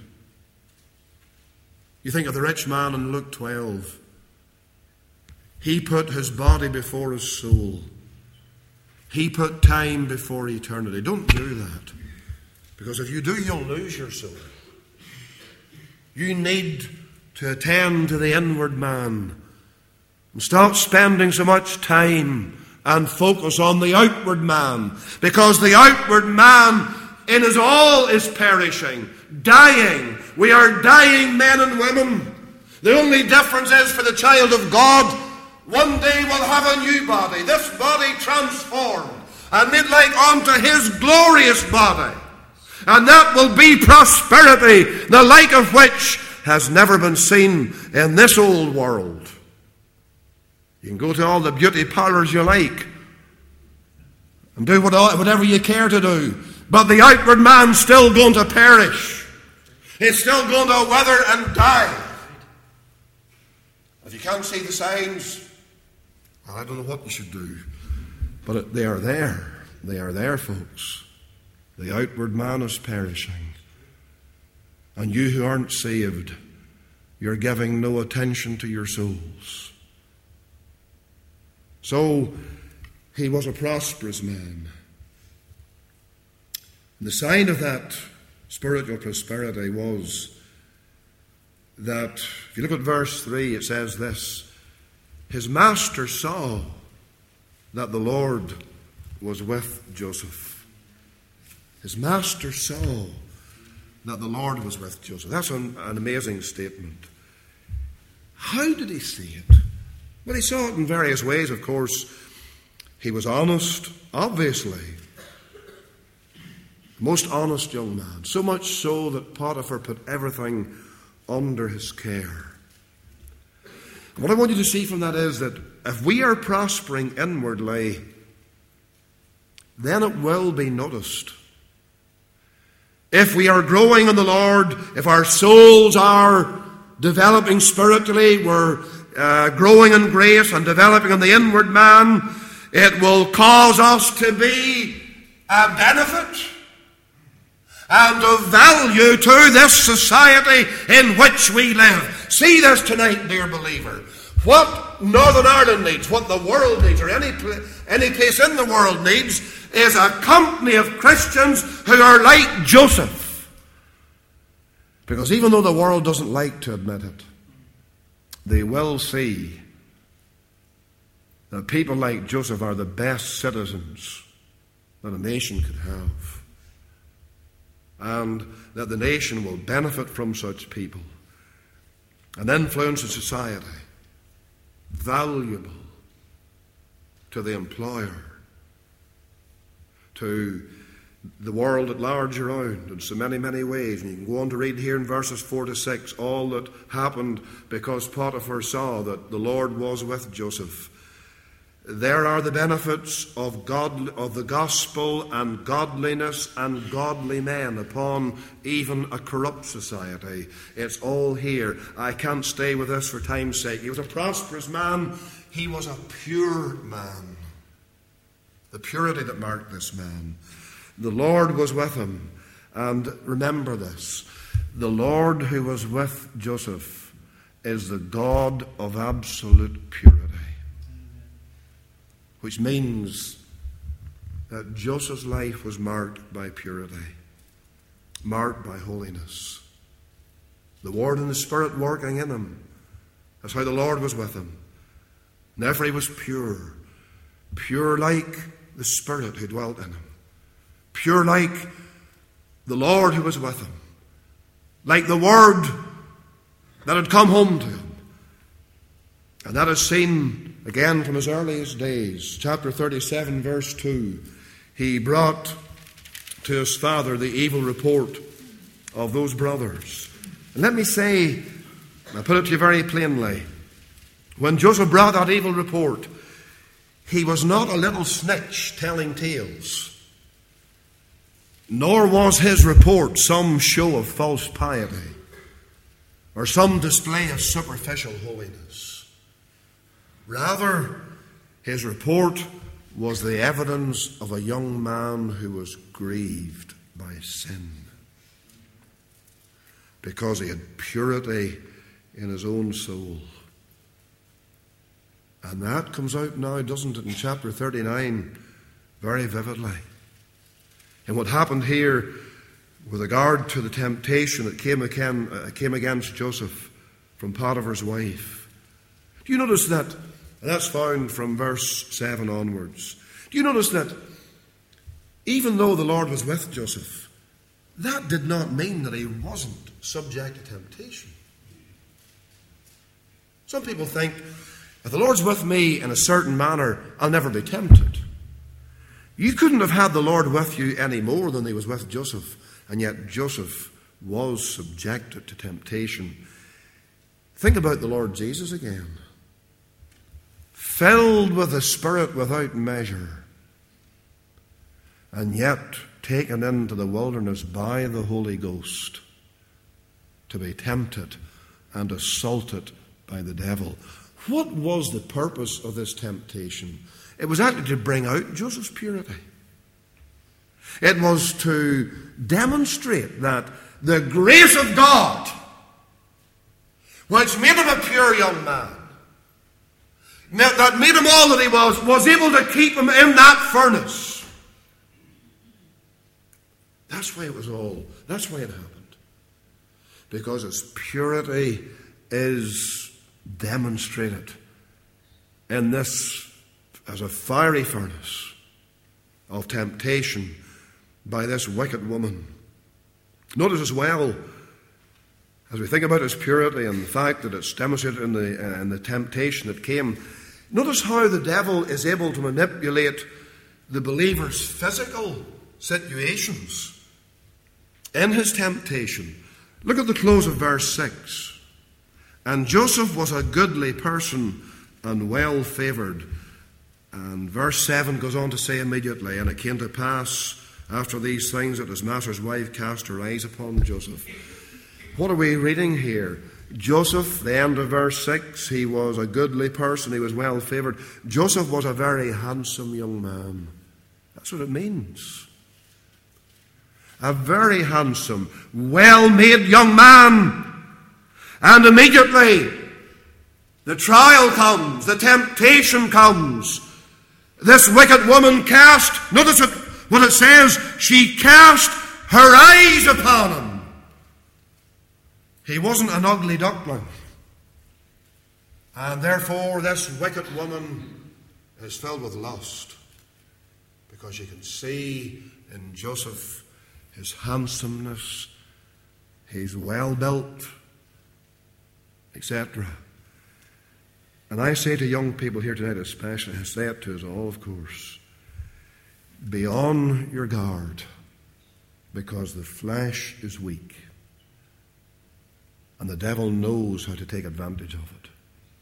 You think of the rich man in Luke 12. He put his body before his soul. He put time before eternity. Don't do that. Because if you do, you'll lose your soul. You need to attend to the inward man and stop spending so much time and focus on the outward man. Because the outward man in his all is perishing, dying. We are dying men and women. The only difference is for the child of God, one day we'll have a new body, this body transformed and made like unto his glorious body. And that will be prosperity, the like of which has never been seen in this old world. You can go to all the beauty parlors you like and do whatever you care to do, but the outward man's still going to perish. He's still going to wither and die. If you can't see the signs, well, I don't know what you should do. But they are there. They are there, folks. The outward man is perishing. And you who aren't saved, you're giving no attention to your souls. So, he was a prosperous man. And the sign of that spiritual prosperity was that, if you look at verse 3, it says this: his master saw that the Lord was with Joseph. His master saw that the Lord was with Joseph. That's an amazing statement. How did he see it? Well, he saw it in various ways, of course. He was honest, obviously. Most honest young man. So much so that Potiphar put everything under his care. What I want you to see from that is that if we are prospering inwardly, then it will be noticed. If we are growing in the Lord, if our souls are developing spiritually, we're growing in grace and developing in the inward man, it will cause us to be a benefit and of value to this society in which we live. See this tonight, dear believer. What Northern Ireland needs, what the world needs, or any place in the world needs, is a company of Christians who are like Joseph. Because even though the world doesn't like to admit it, they will see that people like Joseph are the best citizens that a nation could have. And that the nation will benefit from such people. An influence in society, valuable to the employer, to the world at large around in so many, many ways. And you can go on to read here in verses 4 to 6 all that happened because Potiphar saw that the Lord was with Joseph. There are the benefits of the gospel and godliness and godly men upon even a corrupt society. It's all here. I can't stay with this for time's sake. He was a prosperous man. He was a pure man. The purity that marked this man. The Lord was with him. And remember this. The Lord who was with Joseph is the God of absolute purity. Which means that Joseph's life was marked by purity, marked by holiness. The Word and the Spirit working in him. That's how the Lord was with him. And therefore he was pure. Pure like the Spirit who dwelt in him. Pure like the Lord who was with him. Like the Word that had come home to him. And that is seen again from his earliest days. Chapter 37, verse 2. He brought to his father the evil report of those brothers. And let me say, I'll put it to you very plainly, when Joseph brought that evil report, he was not a little snitch telling tales. Nor was his report some show of false piety or some display of superficial holiness. Rather, his report was the evidence of a young man who was grieved by sin. Because he had purity in his own soul. And that comes out now, doesn't it, in chapter 39 very vividly. And what happened here with regard to the temptation that came against Joseph from Potiphar's wife. Do you notice that? And that's found from verse 7 onwards. Do you notice that even though the Lord was with Joseph, that did not mean that he wasn't subject to temptation? Some people think, if the Lord's with me in a certain manner, I'll never be tempted. You couldn't have had the Lord with you any more than he was with Joseph, and yet Joseph was subjected to temptation. Think about the Lord Jesus again. Filled with the Spirit without measure, and yet taken into the wilderness by the Holy Ghost to be tempted and assaulted by the devil. What was the purpose of this temptation? It was actually to bring out Joseph's purity. It was to demonstrate that the grace of God, which made him a pure young man, that made him all that he was able to keep him in that furnace. That's why it happened. Because its purity is demonstrated in this as a fiery furnace of temptation by this wicked woman. Notice as well, as we think about its purity and the fact that it's demonstrated in the temptation that came, notice how the devil is able to manipulate the believer's physical situations in his temptation. Look at the close of verse 6. And Joseph was a goodly person and well favoured. And verse 7 goes on to say immediately, and it came to pass after these things that his master's wife cast her eyes upon Joseph. What are we reading here? Joseph, the end of verse 6, he was a goodly person, he was well favoured. Joseph was a very handsome young man. That's what it means. A very handsome, well-made young man. And immediately the trial comes, the temptation comes. This wicked woman cast, notice what it says, she cast her eyes upon him. He wasn't an ugly duckling. And therefore this wicked woman is filled with lust, because she can see in Joseph his handsomeness, he's well built, etc. And I say to young people here tonight especially, I say it to us all, of course, be on your guard, because the flesh is weak and the devil knows how to take advantage of it.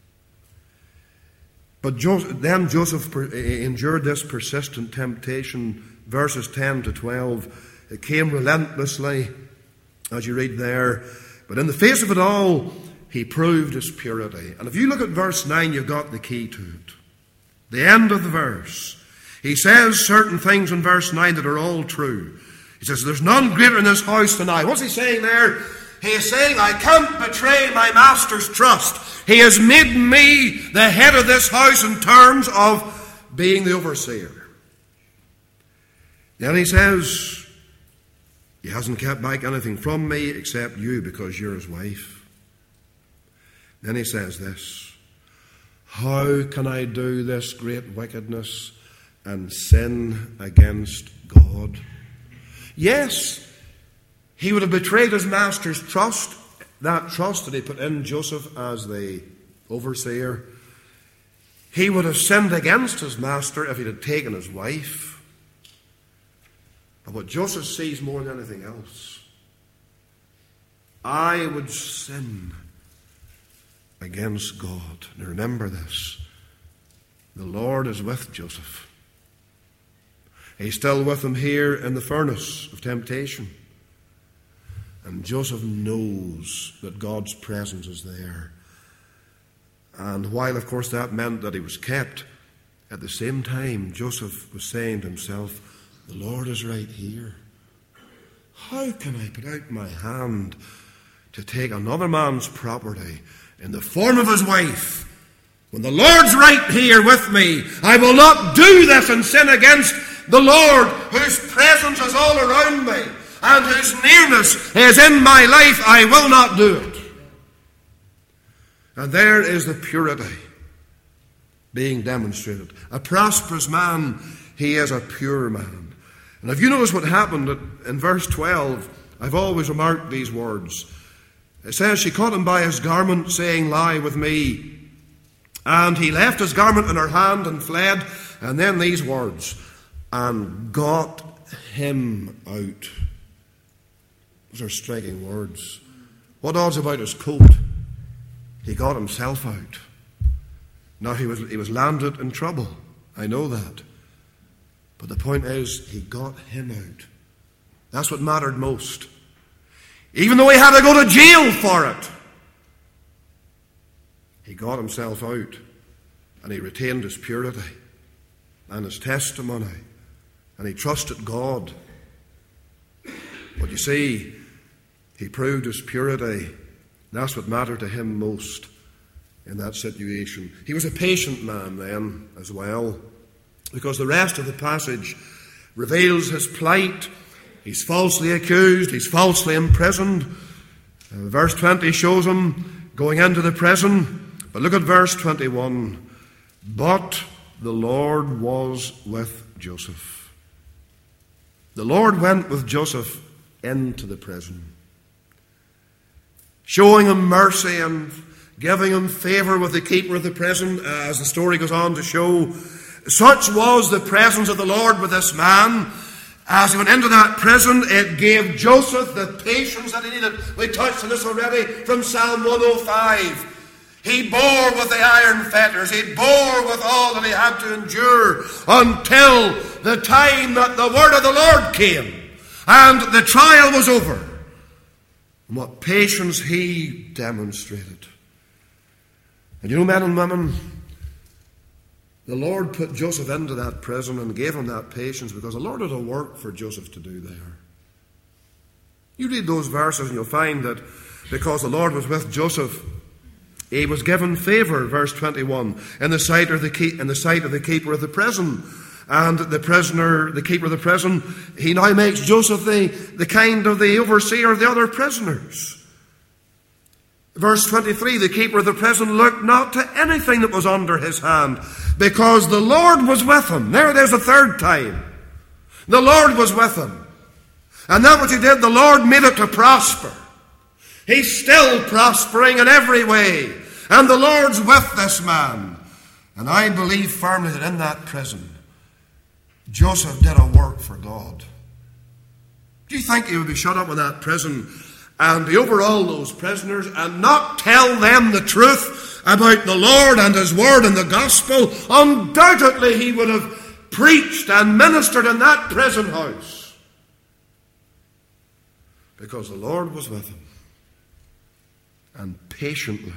But then Joseph endured this persistent temptation. Verses 10 to 12, it came relentlessly, as you read there. But in the face of it all, he proved his purity. And if you look at verse 9, you've got the key to it. The end of the verse. He says certain things in verse 9 that are all true. He says, there's none greater in this house than I. What's he saying there? He is saying, I can't betray my master's trust. He has made me the head of this house in terms of being the overseer. Then he says, he hasn't kept back anything from me except you, because you're his wife. Then he says this, how can I do this great wickedness and sin against God? Yes, he would have betrayed his master's trust, that trust that he put in Joseph as the overseer. He would have sinned against his master if he had taken his wife. But what Joseph sees more than anything else, I would sin against God. Now remember this, the Lord is with Joseph. He's still with him here in the furnace of temptation. And Joseph knows that God's presence is there. And while, of course, that meant that he was kept, at the same time, Joseph was saying to himself, the Lord is right here. How can I put out my hand to take another man's property in the form of his wife? When the Lord's right here with me, I will not do this and sin against the Lord, whose presence is all around me and whose nearness is in my life. I will not do it. And there is the purity being demonstrated. A prosperous man, he is a pure man. And if you notice what happened in verse 12, I've always remarked these words. It says, she caught him by his garment, saying, lie with me. And he left his garment in her hand and fled. And then these words, and got him out. Those are striking words. What odds about his coat? He got himself out. Now he was landed in trouble. I know that. But the point is, he got him out. That's what mattered most. Even though he had to go to jail for it, he got himself out. And he retained his purity and his testimony. And he trusted God But you see, he proved his purity. That's what mattered to him most in that situation. He was a patient man then as well, because the rest of the passage reveals his plight. He's falsely accused, he's falsely imprisoned. Verse 20 shows him going into the prison. But look at verse 21. But the Lord was with Joseph. The Lord went with Joseph into the prison, showing him mercy and giving him favour with the keeper of the prison, as the story goes on to show. Such was the presence of the Lord with this man. As he went into that prison, it gave Joseph the patience that he needed. We touched on this already from Psalm 105. He bore with the iron fetters. He bore with all that he had to endure until the time that the word of the Lord came and the trial was over. And what patience he demonstrated. And you know, men and women, the Lord put Joseph into that prison and gave him that patience because the Lord had a work for Joseph to do there. You read those verses and you'll find that because the Lord was with Joseph, he was given favour, verse 21, in the sight of the keeper of the prison. And the prisoner, the keeper of the prison, he now makes Joseph the kind of the overseer of the other prisoners. Verse 23, the keeper of the prison looked not to anything that was under his hand, because the Lord was with him. There's the third time. The Lord was with him. And that what he did, the Lord made it to prosper. He's still prospering in every way. And the Lord's with this man. And I believe firmly that in that prison, Joseph did a work for God. Do you think he would be shut up in that prison and be over all those prisoners and not tell them the truth about the Lord and his word and the gospel? Undoubtedly he would have preached and ministered in that prison house, because the Lord was with him. And patiently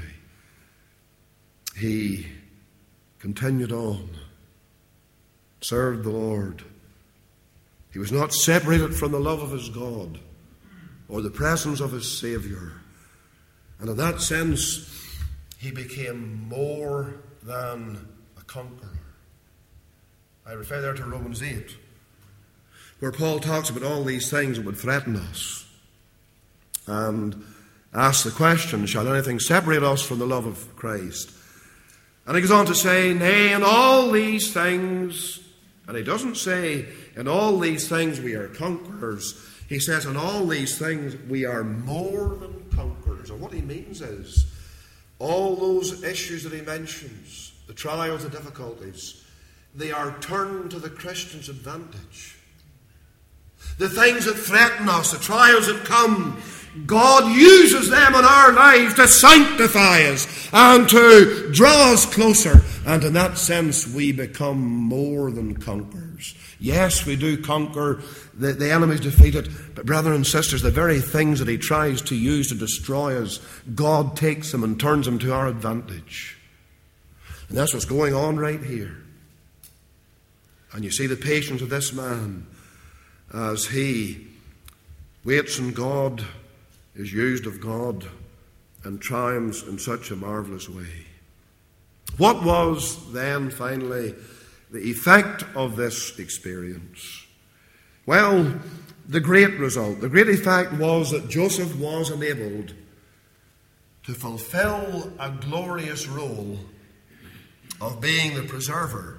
he continued on, served the Lord. He was not separated from the love of his God or the presence of his Saviour. And in that sense, he became more than a conqueror. I refer there to Romans 8, where Paul talks about all these things that would threaten us, and asks the question, shall anything separate us from the love of Christ? And he goes on to say, nay, in all these things, and he doesn't say, in all these things we are conquerors. He says, in all these things we are more than conquerors. And what he means is, all those issues that he mentions, the trials, the difficulties, they are turned to the Christian's advantage. The things that threaten us, the trials that come, God uses them in our lives to sanctify us and to draw us closer. And in that sense, we become more than conquerors. Yes, we do conquer. The enemy's defeated. But brothers and sisters, the very things that he tries to use to destroy us, God takes them and turns them to our advantage. And that's what's going on right here. And you see the patience of this man as he waits on God, is used of God, and triumphs in such a marvellous way. What was then finally the effect of this experience? Well, the great result, the great effect was that Joseph was enabled to fulfill a glorious role of being the preserver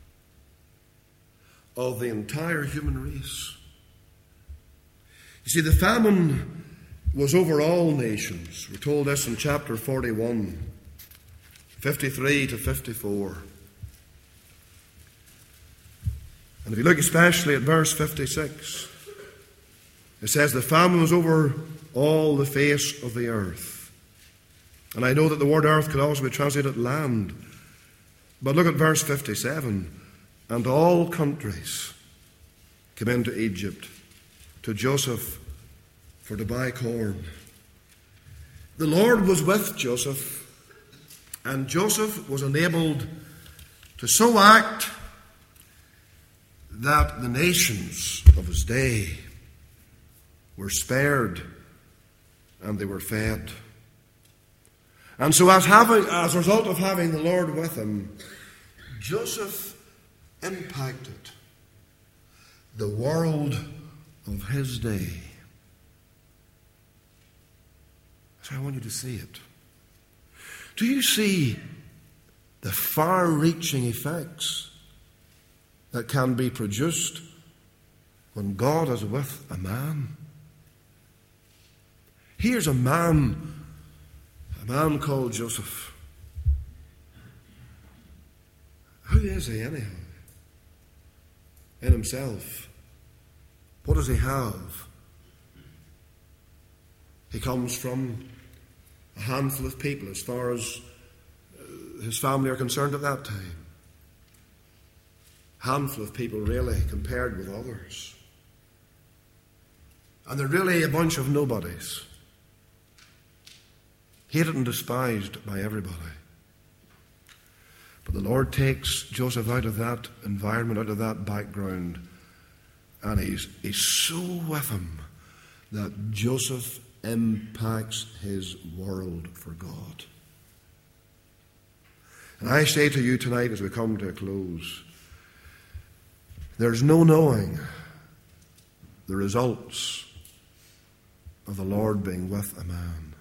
of the entire human race. You see, the famine was over all nations. We're told this in chapter 41, 53 to 54. And if you look especially at verse 56, it says, the famine was over all the face of the earth. And I know that the word earth could also be translated land. But look at verse 57. And all countries came into Egypt to Joseph for to buy corn. The Lord was with Joseph, and Joseph was enabled to so act that the nations of his day were spared and they were fed. And so as a result of having the Lord with him, Joseph impacted the world of his day. So I want you to see it. Do you see the far-reaching effects that can be produced when God is with a man? Here's a man called Joseph. Who is he anyhow? In himself, what does he have? He comes from a handful of people as far as his family are concerned at that time. Handful of people really compared with others. And they're really a bunch of nobodies. Hated and despised by everybody. But the Lord takes Joseph out of that environment, out of that background, and he's so with him that Joseph impacts his world for God. And I say to you tonight as we come to a close, there's no knowing the results of the Lord being with a man.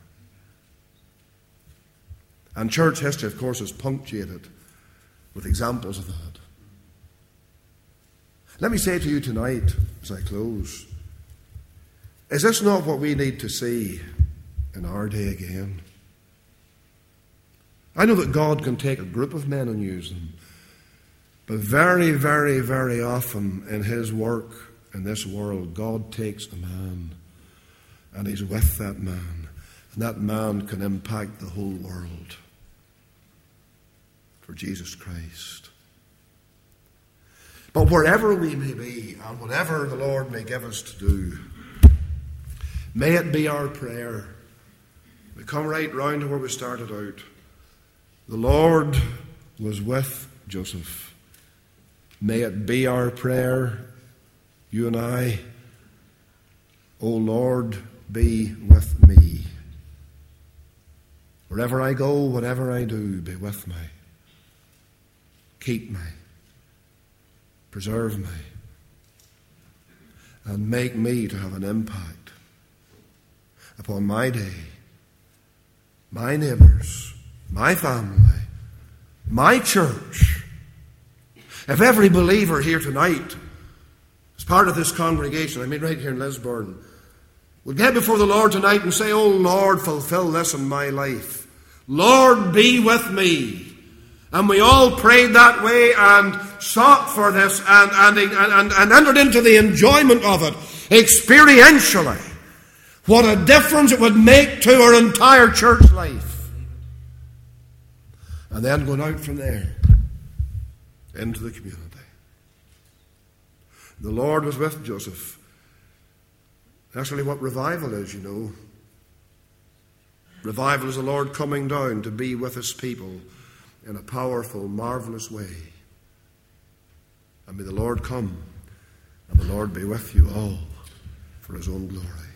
And church history, of course, is punctuated with examples of that. Let me say to you tonight, as I close, is this not what we need to see in our day again? I know that God can take a group of men and use them, but very, very, very often in his work in this world, God takes a man and he's with that man, and that man can impact the whole world for Jesus Christ. But wherever we may be and whatever the Lord may give us to do, may it be our prayer. We come right round to where we started out. The Lord was with Joseph. May it be our prayer, you and I, O Lord, be with me. Wherever I go, whatever I do, be with me. Keep me. Preserve me. And make me to have an impact upon my day, my neighbours, my family, my church. If every believer here tonight, as part of this congregation, I mean right here in Lisburn, would get before the Lord tonight and say, "Oh Lord, fulfill this in my life. Lord, be with me." And we all prayed that way and sought for this and entered into the enjoyment of it experientially. What a difference it would make to our entire church life. And then going out from there into the community. The Lord was with Joseph. That's really what revival is, you know. Revival is the Lord coming down to be with his people in a powerful, marvelous way. And may the Lord come and the Lord be with you all for his own glory.